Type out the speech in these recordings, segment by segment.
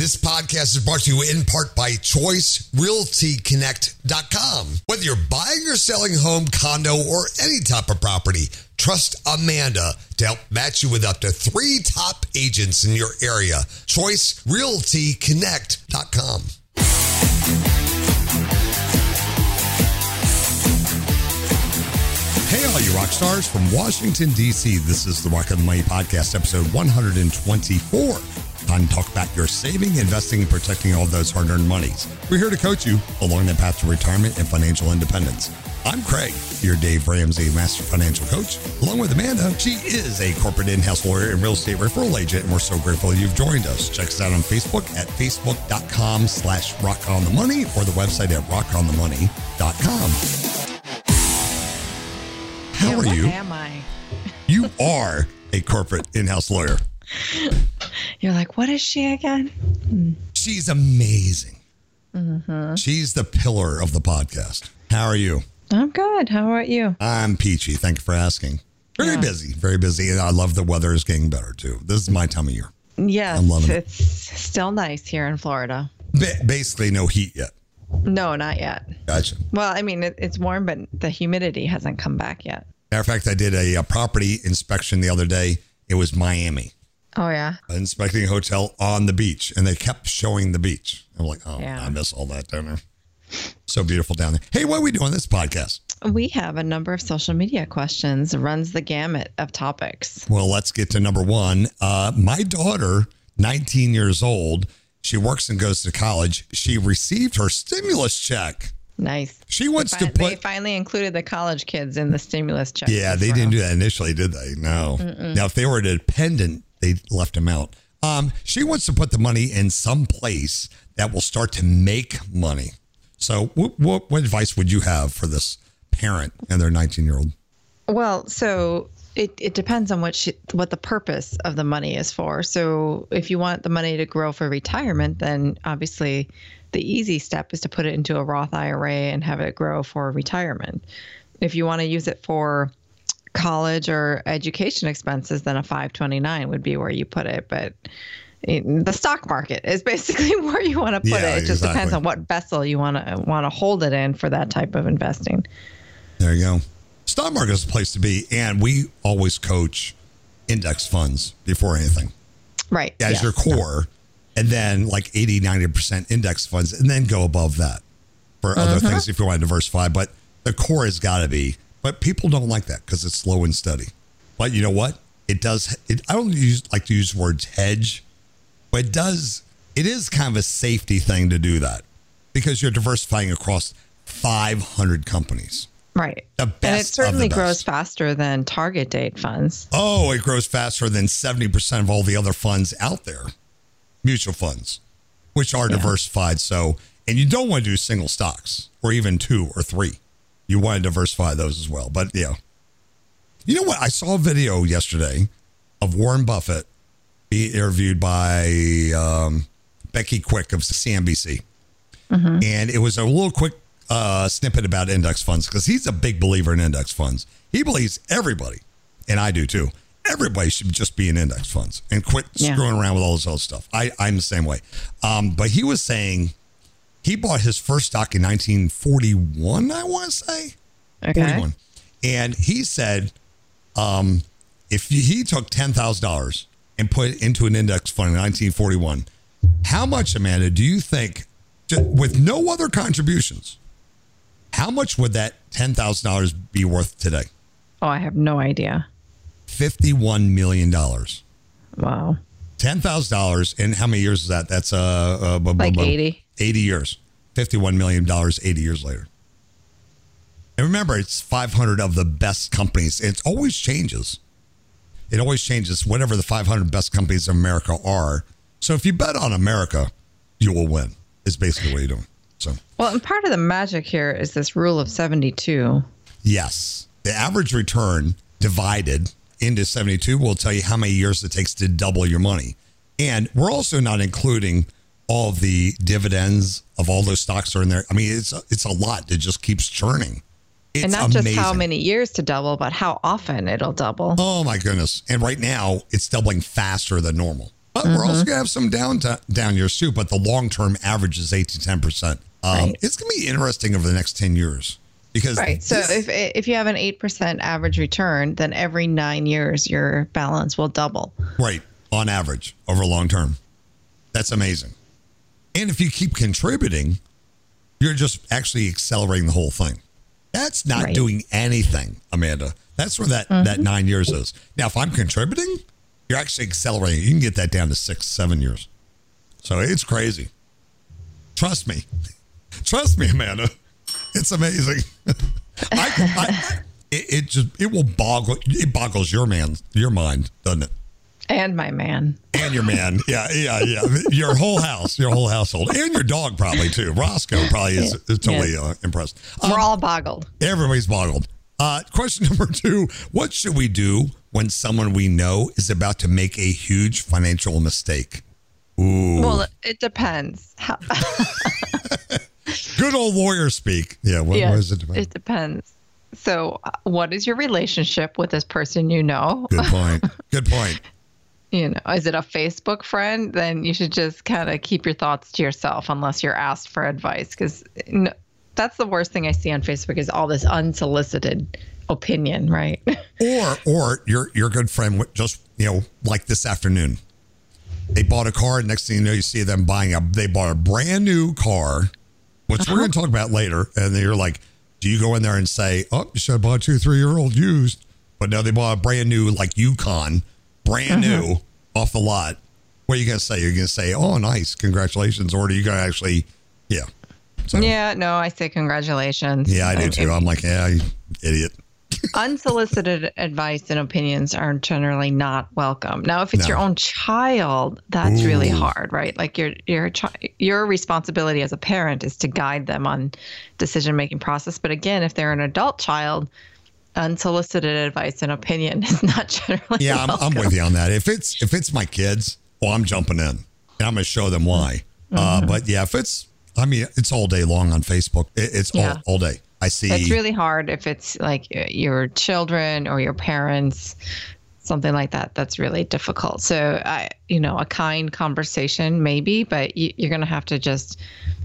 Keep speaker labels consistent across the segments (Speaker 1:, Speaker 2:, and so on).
Speaker 1: This podcast is brought to you in part by ChoiceRealtyConnect.com. Whether you're buying or selling home, condo, or any type of property, trust Amanda to help match you with up to 3 top agents in your area. ChoiceRealtyConnect.com. Hey, all you rock stars from Washington, D.C. This is the Rock on the Money Podcast, episode 124. Time to talk about your saving, investing, and protecting all those hard-earned monies. We're here to coach you along the path to retirement and financial independence. I'm Craig, your Dave Ramsey Master Financial Coach. Along with Amanda, she is a corporate in-house lawyer and real estate referral agent, and we're so grateful you've joined us. Check us out on Facebook at facebook.com/rockonthemoney or the website at rockonthemoney.com. How are you?
Speaker 2: What am I?
Speaker 1: You are a corporate in-house lawyer.
Speaker 2: You're like, what is she again?
Speaker 1: She's amazing.
Speaker 2: Mm-hmm.
Speaker 1: She's the pillar of the podcast. How are you?
Speaker 2: I'm good. How about you?
Speaker 1: I'm peachy. Thank you for asking. Very busy. And I love the weather is getting better too. This is my time of year.
Speaker 2: Yes,
Speaker 1: I'm loving
Speaker 2: it's still nice here in Florida.
Speaker 1: Basically no heat yet.
Speaker 2: No, not yet.
Speaker 1: Gotcha.
Speaker 2: Well, I mean, it's warm, but the humidity hasn't come back yet.
Speaker 1: Matter of fact, I did a property inspection the other day. It was Miami.
Speaker 2: Oh, yeah?
Speaker 1: Inspecting a hotel on the beach, and they kept showing the beach. I'm like, oh,
Speaker 2: yeah.
Speaker 1: I miss all that down there. So beautiful down there. Hey, what are we doing this podcast?
Speaker 2: We have a number of social media questions, runs the gamut of topics.
Speaker 1: Well, let's get to number one. My daughter, 19 years old, she works and goes to college. She received her stimulus check.
Speaker 2: Nice.
Speaker 1: She wants to put...
Speaker 2: They finally included the college kids in the stimulus check.
Speaker 1: Yeah, they didn't do that initially, did they? No.
Speaker 2: Mm-mm.
Speaker 1: Now, if they were a dependent, they left them out. She wants to put the money in some place that will start to make money. So what advice would you have for this parent and their 19-year-old?
Speaker 2: Well, so it depends on what the purpose of the money is for. So if you want the money to grow for retirement, then obviously the easy step is to put it into a Roth IRA and have it grow for retirement. If you want to use it for college or education expenses, then a 529 would be where you put it. But the stock market is basically where you want to put it. It just depends on what vessel you want to hold it in for that type of investing.
Speaker 1: There you go. Stock market is the place to be. And we always coach index funds before anything.
Speaker 2: Right.
Speaker 1: As your core. And then like 80, 90% index funds, and then go above that for other things if you want to diversify. But the core has got to be. But people don't like that because it's slow and steady. But you know what? It does. I don't like to use words hedge, but it is kind of a safety thing to do that because you're diversifying across 500 companies.
Speaker 2: Right.
Speaker 1: The best.
Speaker 2: And it certainly
Speaker 1: of the best.
Speaker 2: grows faster than target date funds.
Speaker 1: Oh, it grows faster than 70% of all the other funds out there. Mutual funds, which are diversified. So, and you don't want to do single stocks or even 2 or 3. You want to diversify those as well. But yeah, you know what? I saw a video yesterday of Warren Buffett being interviewed by Becky Quick of CNBC. And it was a little quick snippet about index funds because he's a big believer in index funds. He believes everybody, and I do too, everybody should just be in index funds and quit screwing around with all this other stuff. I'm the same way. But he was saying he bought his first stock in 1941, I want to say.
Speaker 2: Okay.
Speaker 1: 41. And he said if he took $10,000 and put it into an index fund in 1941, how much, Amanda, do you think, with no other contributions, how much would that $10,000 be worth today?
Speaker 2: Oh, I have no idea.
Speaker 1: $51 million.
Speaker 2: Wow.
Speaker 1: $10,000. And how many years is that? That's
Speaker 2: like 80.
Speaker 1: 80 years. $51 million 80 years later. And remember, it's 500 of the best companies. It always changes. It always changes. Whatever the 500 best companies in America are. So if you bet on America, you will win, is basically what you're doing. So,
Speaker 2: well, and part of the magic here is this rule of 72.
Speaker 1: Yes. The average return divided into 72 will tell you how many years it takes to double your money. And we're also not including all of the dividends of all those stocks are in there. I mean, it's a lot that just keeps churning. It's
Speaker 2: and not
Speaker 1: amazing.
Speaker 2: Just how many years to double, but how often it'll double.
Speaker 1: Oh, my goodness. And right now, it's doubling faster than normal. But we're also going to have some down years too. But the long-term average is 8 to 10%.
Speaker 2: Right.
Speaker 1: It's going to be interesting over the next 10 years. Because
Speaker 2: So if you have an 8% average return, then every 9 years your balance will double.
Speaker 1: Right, on average over long term. That's amazing. And if you keep contributing, you're just actually accelerating the whole thing. That's not doing anything, Amanda. That's where that 9 years is. Now, if I'm contributing, you're actually accelerating. You can get that down to 6, 7 years. So it's crazy. Trust me. Trust me, Amanda. It's amazing. It boggles your mind, doesn't it?
Speaker 2: And my man.
Speaker 1: And your man. Yeah. Your whole household. And your dog probably too. Roscoe probably is totally impressed.
Speaker 2: We're all boggled.
Speaker 1: Everybody's boggled. Question number 2. What should we do when someone we know is about to make a huge financial mistake? Ooh.
Speaker 2: Well, it depends.
Speaker 1: Good old lawyer speak. Yeah. What does it depend?
Speaker 2: It depends. So what is your relationship with this person you know?
Speaker 1: Good point. Good point.
Speaker 2: Is it a Facebook friend? Then you should just kind of keep your thoughts to yourself unless you're asked for advice. Because that's the worst thing I see on Facebook is all this unsolicited opinion, right?
Speaker 1: Or your good friend just, like this afternoon. They bought a car. Next thing you know, you see them they bought a brand new car, which we're going to talk about later. And then you're like, do you go in there and say, oh, you should have bought a 2-3-year-old used? But no, they bought a brand new, like Yukon, brand new off the lot. What are you going to say? You're going to say, oh, nice. Congratulations. Or are you going to actually, So,
Speaker 2: no, I say congratulations.
Speaker 1: Yeah, I do too. I'm like, you idiot.
Speaker 2: Unsolicited advice and opinions are generally not welcome. Now, if it's your own child, that's really hard, right? Like your responsibility as a parent is to guide them on decision-making process. But again, if they're an adult child, unsolicited advice and opinion is not generally welcome. I'm with
Speaker 1: you on that. If it's my kids, I'm jumping in and I'm going to show them why. But yeah, it's all day long on Facebook. It's all day. I see.
Speaker 2: It's really hard if it's like your children or your parents, something like that. That's really difficult. So a kind conversation maybe, but you're going to have to just,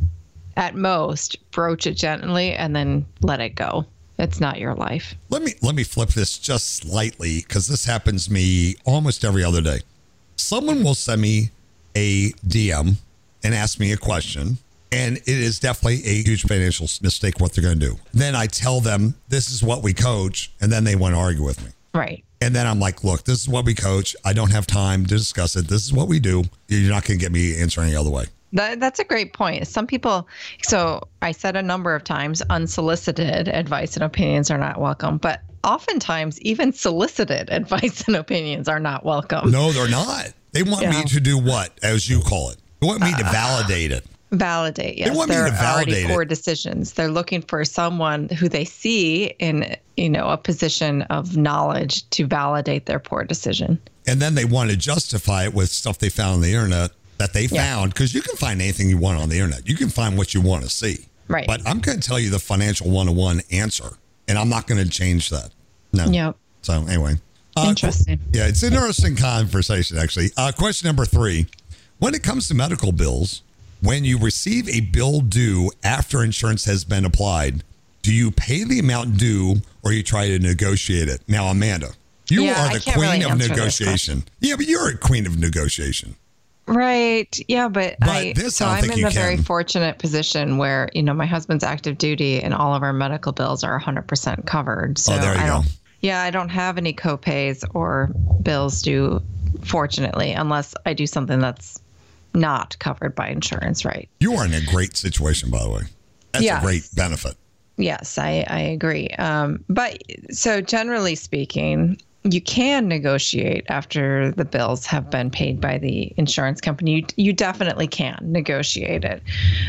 Speaker 2: at most, broach it gently and then let it go. It's not your life.
Speaker 1: Let me flip this just slightly because this happens to me almost every other day. Someone will send me a DM and ask me a question. And it is definitely a huge financial mistake what they're going to do. Then I tell them, this is what we coach. And then they want to argue with me.
Speaker 2: Right.
Speaker 1: And then I'm like, look, this is what we coach. I don't have time to discuss it. This is what we do. You're not going to get me to answer any other way.
Speaker 2: That's a great point. Some people, so I said a number of times, unsolicited advice and opinions are not welcome. But oftentimes, even solicited advice and opinions are not welcome.
Speaker 1: No, they're not. They want me to do what, as you call it? They want me to validate it.
Speaker 2: Validate, yes.
Speaker 1: They want me to validate
Speaker 2: already poor decisions. They're looking for someone who they see in, a position of knowledge to validate their poor decision.
Speaker 1: And then they want to justify it with stuff they found on the internet that they found, because you can find anything you want on the internet. You can find what you want to see.
Speaker 2: Right.
Speaker 1: But I'm going to tell you the financial 101 answer, and I'm not going to change that. No.
Speaker 2: Yep.
Speaker 1: So anyway.
Speaker 2: Interesting.
Speaker 1: Yeah, it's an interesting conversation, actually. Question number 3. When it comes to medical bills, when you receive a bill due after insurance has been applied, do you pay the amount due or you try to negotiate it? Now, Amanda, you are the queen of negotiation. Yeah, but you're a queen of negotiation.
Speaker 2: Right. Yeah, but I'm in a very fortunate position where, my husband's active duty and all of our medical bills are 100% covered. So
Speaker 1: there you go.
Speaker 2: Yeah, I don't have any copays or bills due, fortunately, unless I do something that's not covered by insurance, right?
Speaker 1: You are in a great situation, by the way. That's a great benefit.
Speaker 2: Yes, I agree. But so generally speaking, you can negotiate after the bills have been paid by the insurance company. You definitely can negotiate it.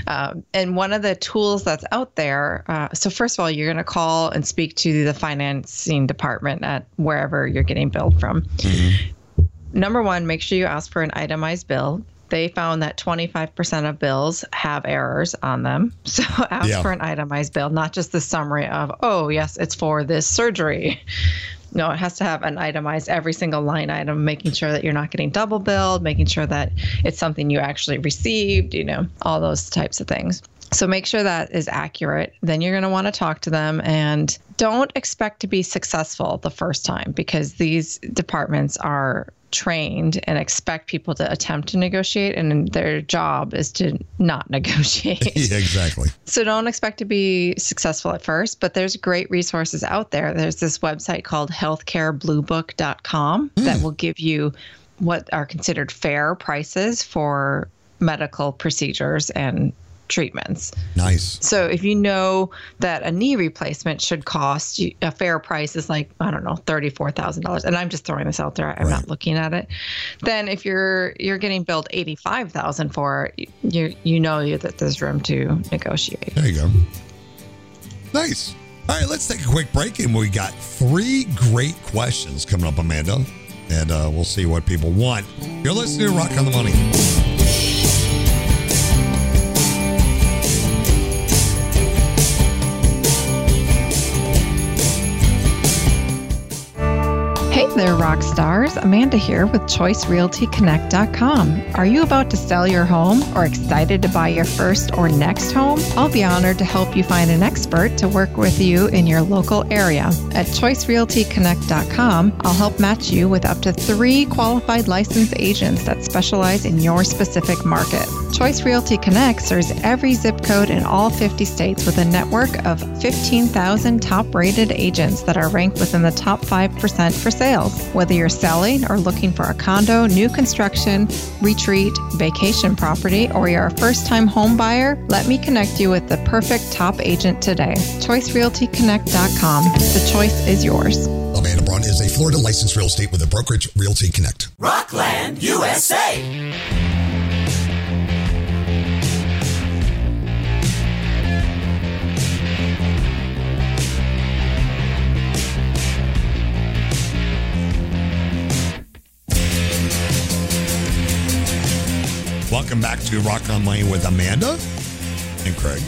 Speaker 2: And one of the tools that's out there, so first of all, you're going to call and speak to the financing department at wherever you're getting billed from. Mm-hmm. Number one, make sure you ask for an itemized bill. They found that 25% of bills have errors on them. So ask for an itemized bill, not just the summary of, oh, yes, it's for this surgery. No, it has to have an itemized every single line item, making sure that you're not getting double billed, making sure that it's something you actually received, all those types of things. So make sure that is accurate. Then you're going to want to talk to them, and don't expect to be successful the first time, because these departments are trained and expect people to attempt to negotiate, and their job is to not negotiate.
Speaker 1: Yeah, exactly.
Speaker 2: So don't expect to be successful at first, but there's great resources out there. There's this website called healthcarebluebook.com that will give you what are considered fair prices for medical procedures and treatments.
Speaker 1: Nice.
Speaker 2: So if you know that a knee replacement should cost you, a fair price is like, I don't know, $34,000, and I'm just throwing this out there, I'm not looking at it, then if you're getting billed $85,000 for it, you know that there's room to negotiate.
Speaker 1: There you go. Nice. All right, let's take a quick break, and we got 3 great questions coming up, Amanda, and we'll see what people want. You're listening to Rock on the Money.
Speaker 2: Hey there, rock stars. Amanda here with ChoiceRealtyConnect.com. Are you about to sell your home or excited to buy your first or next home? I'll be honored to help you find an expert to work with you in your local area. At ChoiceRealtyConnect.com, I'll help match you with up to 3 qualified licensed agents that specialize in your specific market. Choice Realty Connect serves every zip code in all 50 states with a network of 15,000 top-rated agents that are ranked within the top 5% for sales. Whether you're selling or looking for a condo, new construction, retreat, vacation property, or you're a first-time home buyer, let me connect you with the perfect top agent today. ChoiceRealtyConnect.com. The choice is yours.
Speaker 3: Amanda Braun is a Florida licensed real estate with a brokerage, Realty Connect.
Speaker 4: Rockland, USA.
Speaker 1: Welcome back to Rock on Money with Amanda and Craig.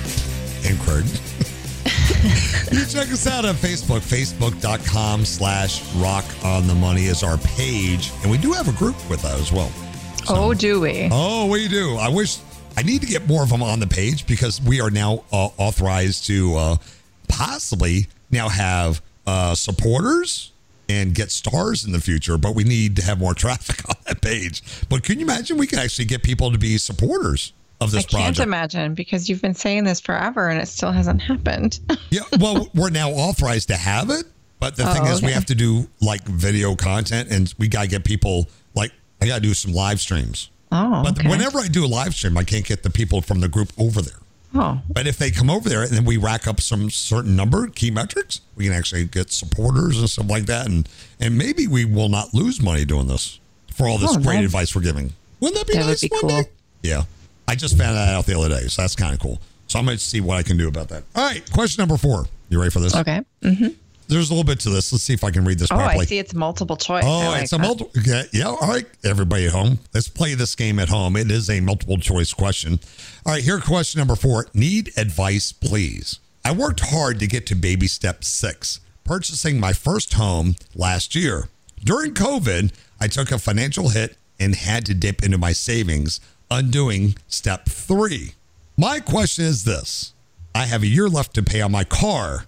Speaker 1: You check us out on Facebook. Facebook.com/Rock on the Money is our page. And we do have a group with that as well.
Speaker 2: So, oh, do we?
Speaker 1: Oh, we do. I need to get more of them on the page, because we are now authorized to possibly now have supporters and get stars in the future, but we need to have more traffic on that page. But can you imagine we can actually get people to be supporters of this project? I
Speaker 2: can't imagine, because you've been saying this forever and it still hasn't happened.
Speaker 1: Yeah, well, we're now authorized to have it, but the thing is we have to do like video content, and we got to get people, like I got to do some live streams.
Speaker 2: Oh,
Speaker 1: but whenever I do a live stream, I can't get the people from the group over there.
Speaker 2: Oh.
Speaker 1: But if they come over there and then we rack up some certain number, key metrics, we can actually get supporters and stuff like that. And maybe we will not lose money doing this for all this great advice we're giving. Wouldn't that be nice?
Speaker 2: Would be cool.
Speaker 1: Day? Yeah. I just found that out the other day, so that's kind of cool. So I'm going to see what I can do about that. All right. Question number 4. You ready for this?
Speaker 2: Okay. Mm-hmm.
Speaker 1: There's a little bit to this. Let's see if I can read this properly.
Speaker 2: Oh, I see. It's multiple choice.
Speaker 1: Oh, it's a multiple. Okay. Yeah. All right. Everybody at home, let's play this game at home. It is a multiple choice question. All right. Here, question number 4. Need advice, please. I worked hard to get to baby step 6, purchasing my first home last year. During COVID, I took a financial hit and had to dip into my savings, undoing step 3. My question is this. I have a year left to pay on my car.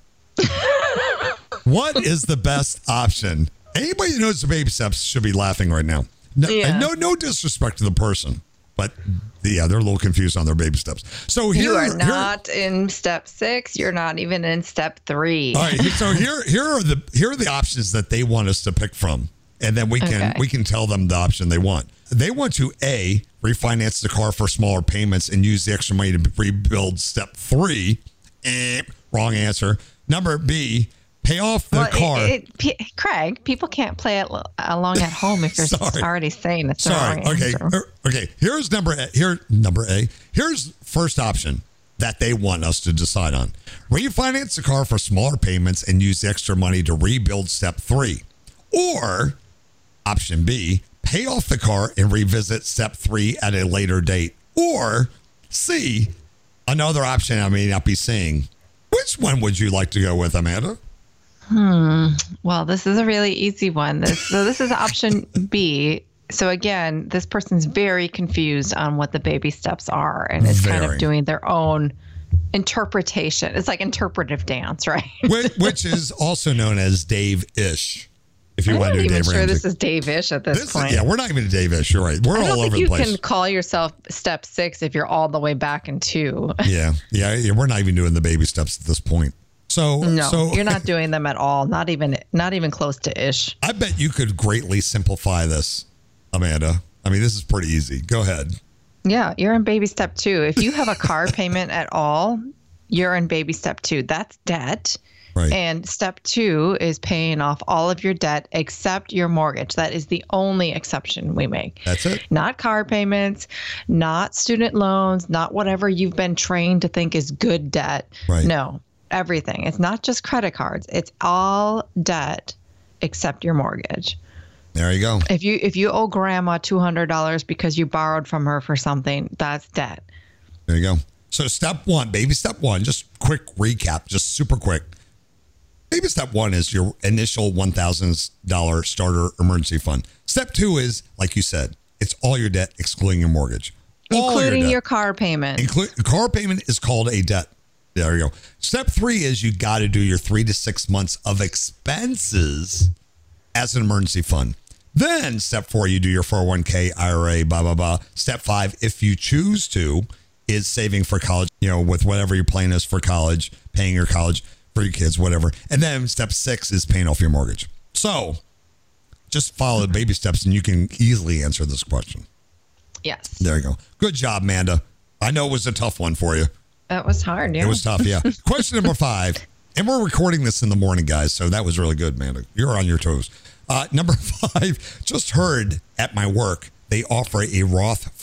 Speaker 1: What is the best option? Anybody who knows the baby steps should be laughing right now. No disrespect to the person, but they're a little confused on their baby steps. So
Speaker 2: you are not in step 6. You're not even in step 3.
Speaker 1: All right. So here are the options that they want us to pick from, and then we can tell them the option they want. They want to A, refinance the car for smaller payments and use the extra money to rebuild step 3. Wrong answer. Number B, pay off the car.
Speaker 2: Craig, people can't play it along at home if you're already saying it's the wrong answer.
Speaker 1: Okay. Here's number A. Here's first option that they want us to decide on. Refinance the car for smaller payments and use the extra money to rebuild step 3. Or option B, pay off the car and revisit step 3 at a later date. Or C, another option I may not be seeing. Which one would you like to go with, Amanda?
Speaker 2: Well, this is a really easy one. This is option B. So again, this person's very confused on what the baby steps are and is kind of doing their own interpretation. It's like interpretive dance, right?
Speaker 1: Which is also known as Dave-ish. If you want to do Dave Ramsey.
Speaker 2: I'm not even sure this is Dave-ish at this point.
Speaker 1: Yeah, we're not even Dave-ish. You're right. We're all over the place.
Speaker 2: You can call yourself step 6 if you're all the way back in 2.
Speaker 1: Yeah. We're not even doing the baby steps at this point. So
Speaker 2: you're not doing them at all. Not even close to ish.
Speaker 1: I bet you could greatly simplify this, Amanda. I mean, this is pretty easy. Go ahead.
Speaker 2: Yeah, you're in baby step 2. If you have a car payment at all, you're in baby step 2. That's debt.
Speaker 1: Right.
Speaker 2: And step 2 is paying off all of your debt except your mortgage. That is the only exception we make.
Speaker 1: That's it.
Speaker 2: Not car payments, not student loans, not whatever you've been trained to think is good debt.
Speaker 1: Right.
Speaker 2: No, everything. It's not just credit cards. It's all debt except your mortgage.
Speaker 1: There you go.
Speaker 2: If you owe grandma $200 because you borrowed from her for something, that's debt.
Speaker 1: There you go. So step 1, baby step 1, just quick recap, just super quick. Baby step 1 is your initial $1,000 starter emergency fund. Step 2 is, like you said, it's all your debt excluding your mortgage.
Speaker 2: Including your car payment.
Speaker 1: Car payment is called a debt. There you go. Step 3 is you got to do your 3 to 6 months of expenses as an emergency fund. Then step 4, you do your 401k, IRA, blah, blah, blah. Step 5, if you choose to, is saving for college, with whatever your plan is for college, paying your college for your kids, whatever. And then step 6 is paying off your mortgage. So just follow the baby steps and you can easily answer this question.
Speaker 2: Yes.
Speaker 1: There you go. Good job, Amanda. I know it was a tough one for you.
Speaker 2: That was hard, yeah.
Speaker 1: It was tough, yeah. Question number 5. And we're recording this in the morning, guys, so that was really good, Amanda. You're on your toes. Number 5, just heard at my work, they offer a Roth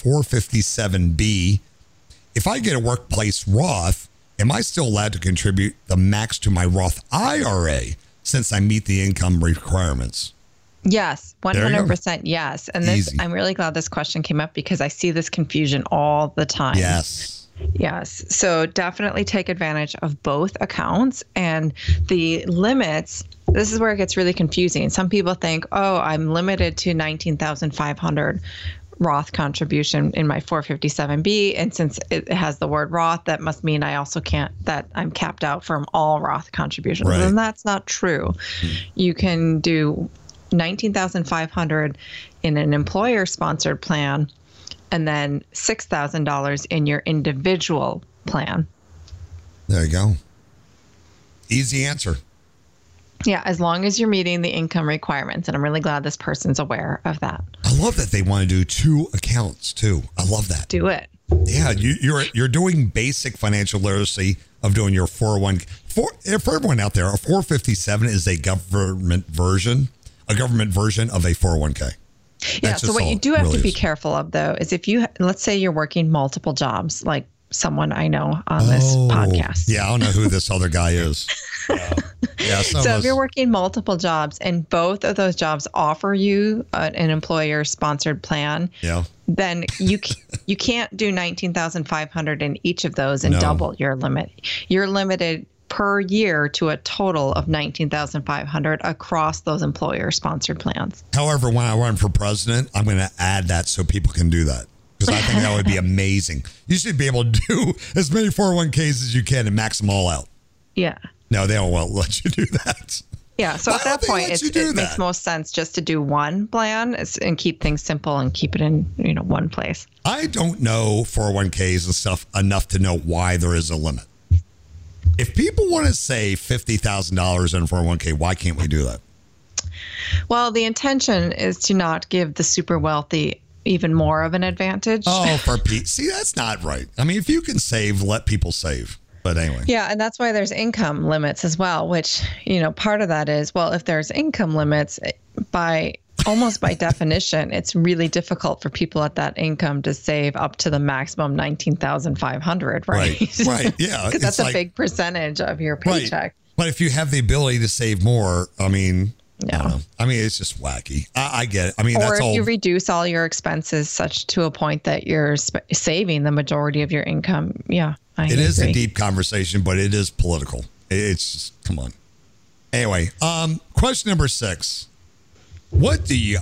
Speaker 1: 457B. If I get a workplace Roth, am I still allowed to contribute the max to my Roth IRA since I meet the income requirements?
Speaker 2: Yes, 100% yes. And this, I'm really glad this question came up because I see this confusion all the time.
Speaker 1: Yes.
Speaker 2: So definitely take advantage of both accounts and the limits. This is where it gets really confusing. Some people think, oh, I'm limited to $19,500 Roth contribution in my 457B. And since it has the word Roth, that must mean I also I'm capped out from all Roth contributions. Right. And that's not true. You can do $19,500 in an employer sponsored plan and then $6,000 in your individual plan.
Speaker 1: There you go. Easy answer.
Speaker 2: Yeah, as long as you're meeting the income requirements. And I'm really glad this person's aware of that.
Speaker 1: I love that they want to do 2 accounts too. I love that.
Speaker 2: Do it.
Speaker 1: Yeah, you're doing basic financial literacy of doing your 401. For everyone out there, a 457 is a government version of a 401k.
Speaker 2: Yeah, so what you do have to be careful of, though, is if let's say you're working multiple jobs, like someone I know on this podcast.
Speaker 1: Yeah, I don't know who this other guy is. So
Speaker 2: if you're working multiple jobs and both of those jobs offer you an employer-sponsored plan, then you can't do $19,500 in each of those and double your limit. You're limited per year to a total of $19,500 across those employer-sponsored plans.
Speaker 1: However, when I run for president, I'm going to add that so people can do that. Because I think that would be amazing. You should be able to do as many 401ks as you can and max them all out.
Speaker 2: Yeah.
Speaker 1: No, they don't want to let you do that.
Speaker 2: Yeah, so at that point, it makes most sense just to do one plan and keep things simple and keep it in one place.
Speaker 1: I don't know 401ks and stuff enough to know why there is a limit. If people want to save $50,000 in a 401k, why can't we do that?
Speaker 2: Well, the intention is to not give the super wealthy even more of an advantage.
Speaker 1: Oh, for Pete. See, that's not right. I mean, if you can save, let people save. But anyway.
Speaker 2: Yeah, and that's why there's income limits as well, which, part of that is, well, if there's income limits, by definition, it's really difficult for people at that income to save up to the maximum $19,500, right?
Speaker 1: Right, yeah.
Speaker 2: Because that's a big percentage of your paycheck. Right.
Speaker 1: But if you have the ability to save more, I mean,
Speaker 2: yeah.
Speaker 1: It's just wacky. I get it. I mean,
Speaker 2: or
Speaker 1: that's
Speaker 2: if you reduce all your expenses such to a point that you're saving the majority of your income. Yeah,
Speaker 1: it is a deep conversation, but it is political. It's just, come on. Anyway, question number 6. What do you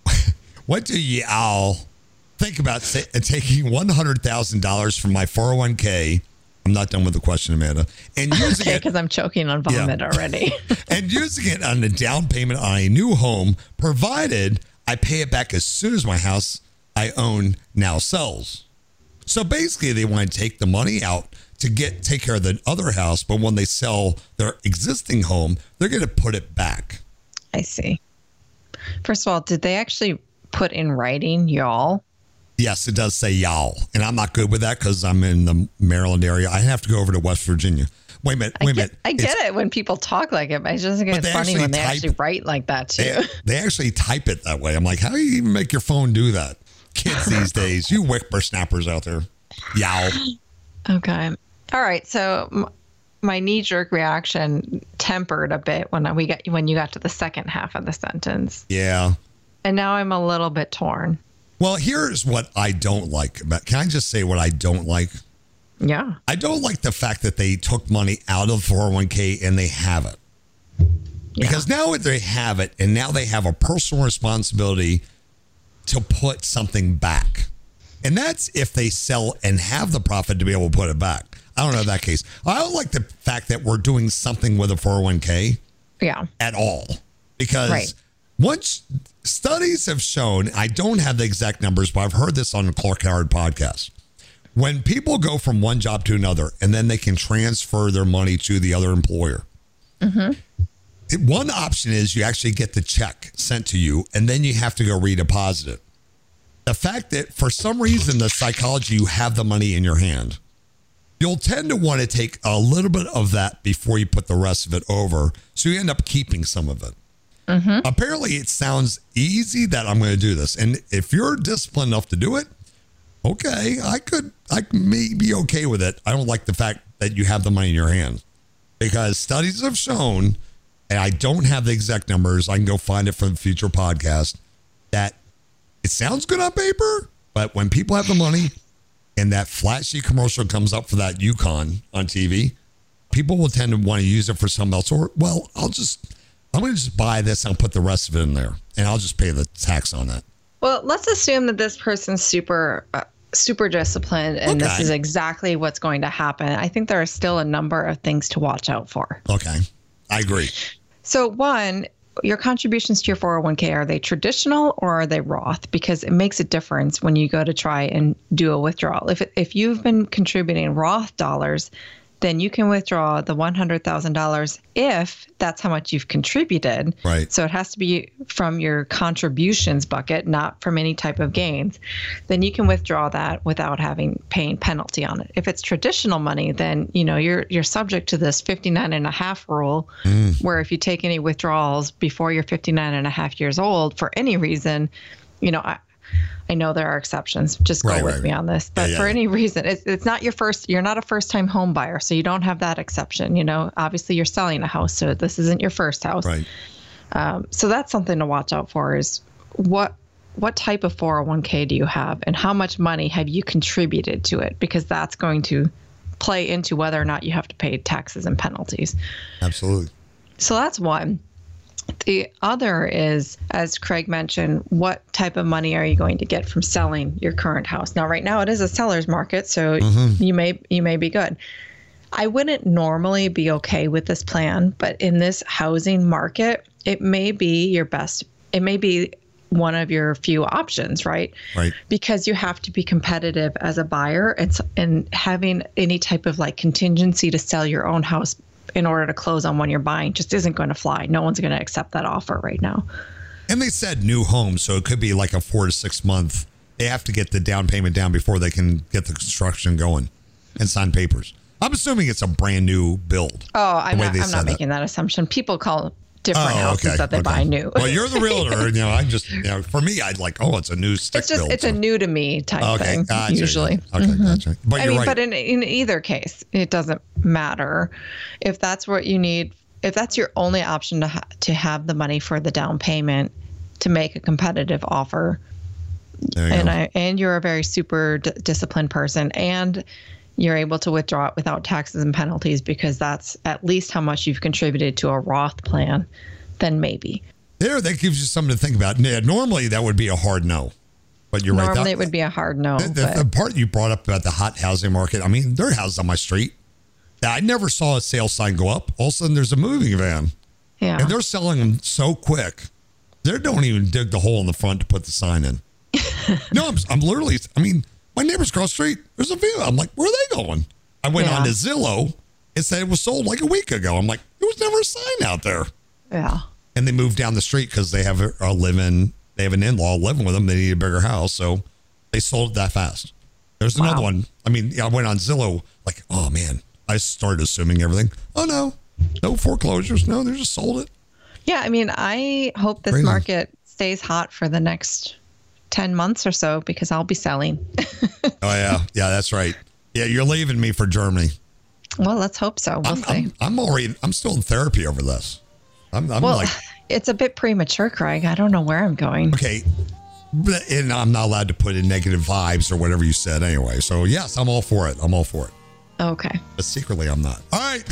Speaker 1: all think about taking $100,000 from my 401k? I'm not done with the question, Amanda. And using it
Speaker 2: because I'm choking on vomit already.
Speaker 1: and using it on a down payment on a new home, provided I pay it back as soon as my house I own now sells. So basically, they want to take the money out to take care of the other house, but when they sell their existing home, they're going to put it back.
Speaker 2: I see. First of all, did they actually put in writing y'all?
Speaker 1: Yes, it does say y'all, and I'm not good with that because I'm in the Maryland area. I have to go over to West Virginia. Wait a minute.
Speaker 2: I get it when people talk like it, but I just think it's funny when they actually write like that too.
Speaker 1: They actually type it that way. I'm like, how do you even make your phone do that? Kids these days, you whippersnappers out there. Y'all.
Speaker 2: Okay. All right. So my knee-jerk reaction tempered a bit when you got to the second half of the sentence.
Speaker 1: Yeah.
Speaker 2: And now I'm a little bit torn.
Speaker 1: Well, here's what I don't like. Can I just say what I don't like?
Speaker 2: Yeah.
Speaker 1: I don't like the fact that they took money out of 401k and they have it. Because now they have it, and now they have a personal responsibility to put something back. And that's if they sell and have the profit to be able to put it back. I don't know that case. I don't like the fact that we're doing something with a 401k at all. Because once studies have shown, I don't have the exact numbers, but I've heard this on the Clark Howard podcast. When people go from one job to another and then they can transfer their money to the other employer, one option is you actually get the check sent to you and then you have to go redeposit it. The fact that for some reason, the psychology, you have the money in your hand, you'll tend to want to take a little bit of that before you put the rest of it over. So you end up keeping some of it. Apparently, it sounds easy that I'm going to do this. And if you're disciplined enough to do it, okay, I may be okay with it. I don't like the fact that you have the money in your hand because studies have shown, and I don't have the exact numbers, I can go find it for the future podcast, that it sounds good on paper, but when people have the money and that flashy commercial comes up for that Yukon on TV, people will tend to want to use it for something else. Or, well, I'm going to just buy this and I'll put the rest of it in there and I'll just pay the tax on that.
Speaker 2: Well, let's assume that this person's super disciplined and this is exactly what's going to happen. I think there are still a number of things to watch out for.
Speaker 1: Okay. I agree.
Speaker 2: So one, your contributions to your 401k, are they traditional or are they Roth? Because it makes a difference when you go to try and do a withdrawal. If you've been contributing Roth dollars, then you can withdraw the $100,000 if that's how much you've contributed.
Speaker 1: Right.
Speaker 2: So it has to be from your contributions bucket, not from any type of gains. Then you can withdraw that without paying penalty on it. If it's traditional money, then you're subject to this 59.5 rule, where if you take any withdrawals before you're 59.5 years old for any reason, I know there are exceptions. Just go with me on this. But for any reason, it's not you're not a first-time home buyer, so you don't have that exception. Obviously you're selling a house, so this isn't your first house.
Speaker 1: Right.
Speaker 2: So that's something to watch out for is what type of 401k do you have and how much money have you contributed to it? Because that's going to play into whether or not you have to pay taxes and penalties.
Speaker 1: Absolutely.
Speaker 2: So that's one. The other is, as Craig mentioned, what type of money are you going to get from selling your current house? Now, right now it is a seller's market, so you may be good. I wouldn't normally be okay with this plan, but in this housing market, it may be your best. It may be one of your few options, right?
Speaker 1: Right.
Speaker 2: Because you have to be competitive as a buyer, and having any type of contingency to sell your own house in order to close on when you're buying just isn't going to fly. No one's going to accept that offer right now.
Speaker 1: And they said new homes, so it could be like a 4 to 6 month. They have to get the down payment down before they can get the construction going and sign papers. I'm assuming it's a brand new build.
Speaker 2: Oh, I'm not making that assumption. People call different houses that they buy new.
Speaker 1: Well, you're the realtor. I'm just, for me, I'd like, it's a new stick build.
Speaker 2: It's a new to me type thing, usually.
Speaker 1: Okay, gotcha. But you're right.
Speaker 2: But in either case, it doesn't matter if that's what you need. If that's your only option to have the money for the down payment to make a competitive offer, and you're a very super disciplined person, and you're able to withdraw it without taxes and penalties because that's at least how much you've contributed to a Roth plan, then maybe.
Speaker 1: There, that gives you something to think about. Yeah, normally that would be a hard no, but you're right.
Speaker 2: Normally it would be a hard no.
Speaker 1: The part you brought up about the hot housing market, I mean, there are houses on my street that I never saw a sale sign go up. All of a sudden, there's a moving van.
Speaker 2: Yeah.
Speaker 1: And they're selling them so quick. They don't even dig the hole in the front to put the sign in. No, I'm literally, I mean, my neighbors across the street, there's a view. I'm like, where are they going? I went on to Zillow. It said it was sold like a week ago. I'm like, there was never a sign out there.
Speaker 2: Yeah.
Speaker 1: And they moved down the street because they have they have an in-law living with them. They need a bigger house. So they sold it that fast. There's another one. I mean, I went on Zillow like, oh man, I started assuming everything. Oh no foreclosures. No, they just sold it.
Speaker 2: Yeah. I mean, I hope this market stays hot for the next 10 months or so because I'll be selling.
Speaker 1: Oh yeah. Yeah, that's right. Yeah. You're leaving me for Germany.
Speaker 2: Well, let's hope so. We'll see.
Speaker 1: I'm still in therapy over this. I'm like,
Speaker 2: it's a bit premature, Craig. I don't know where I'm going.
Speaker 1: Okay. And I'm not allowed to put in negative vibes or whatever you said anyway. So yes, I'm all for it.
Speaker 2: Okay.
Speaker 1: But secretly, I'm not. All right.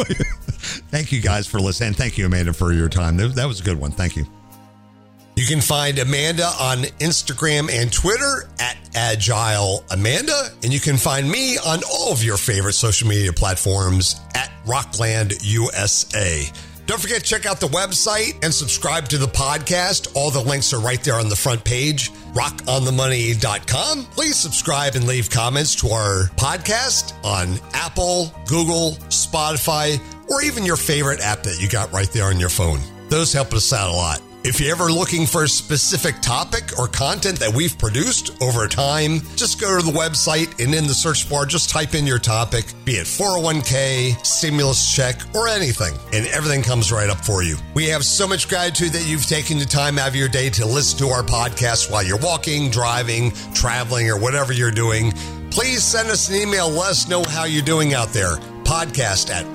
Speaker 1: Thank you guys for listening. Thank you, Amanda, for your time. That was a good one. Thank you. You can find Amanda on Instagram and Twitter at Agile Amanda. And you can find me on all of your favorite social media platforms at Rockland USA. Don't forget to check out the website and subscribe to the podcast. All the links are right there on the front page, rockonthemoney.com. Please subscribe and leave comments to our podcast on Apple, Google, Spotify, or even your favorite app that you got right there on your phone. Those help us out a lot. If you're ever looking for a specific topic or content that we've produced over time, just go to the website and in the search bar, just type in your topic, be it 401k, stimulus check, or anything, and everything comes right up for you. We have so much gratitude that you've taken the time out of your day to listen to our podcast while you're walking, driving, traveling, or whatever you're doing. Please send us an email. Let us know how you're doing out there. Podcast at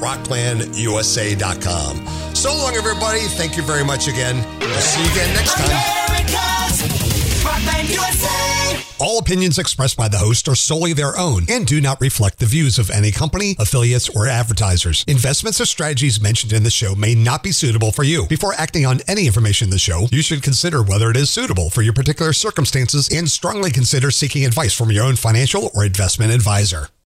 Speaker 1: rocklandusa.com. So long, everybody. Thank you very much again. We'll see you again next time. America's Rockland USA. All opinions expressed by the host are solely their own and do not reflect the views of any company, affiliates, or advertisers. Investments or strategies mentioned in the show may not be suitable for you. Before acting on any information in the show, you should consider whether it is suitable for your particular circumstances and strongly consider seeking advice from your own financial or investment advisor.